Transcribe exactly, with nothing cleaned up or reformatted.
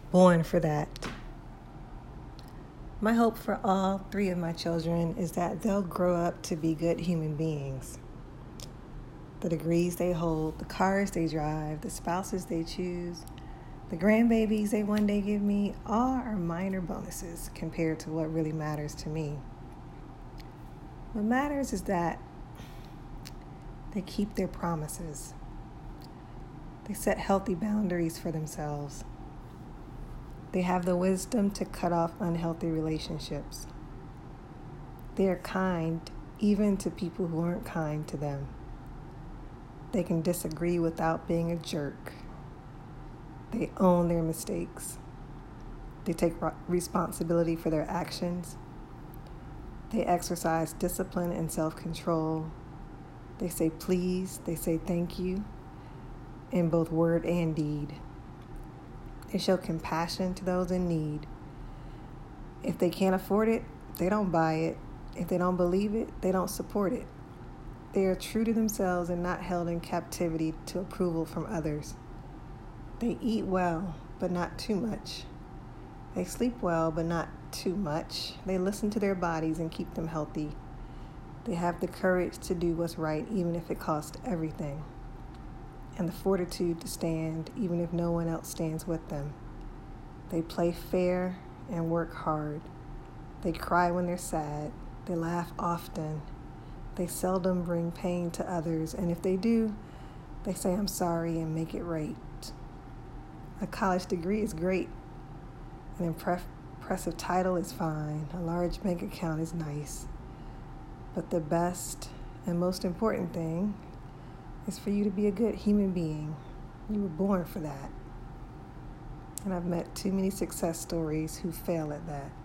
Born for that. My hope for all three of my children is that they'll grow up to be good human beings. The degrees they hold, the cars they drive, the spouses they choose, the grandbabies they one day give me, all are minor bonuses compared to what really matters to me. What matters is that they keep their promises. They set healthy boundaries for themselves. They have the wisdom to cut off unhealthy relationships. They are kind even to people who aren't kind to them. They can disagree without being a jerk. They own their mistakes. They take responsibility for their actions. They exercise discipline and self-control. They say please, they say thank you in both word and deed. They show compassion to those in need. If they can't afford it, they don't buy it. If they don't believe it, they don't support it. They are true to themselves and not held in captivity to approval from others. They eat well, but not too much. They sleep well, but not too much. They listen to their bodies and keep them healthy. They have the courage to do what's right, even if it costs everything, and the fortitude to stand, even if no one else stands with them. They play fair and work hard. They cry when they're sad. They laugh often. They seldom bring pain to others, and if they do, they say I'm sorry and make it right. A college degree is great. An impre- impressive title is fine. A large bank account is nice. But the best and most important thing is for you to be a good human being. You were born for that. And I've met too many success stories who fail at that.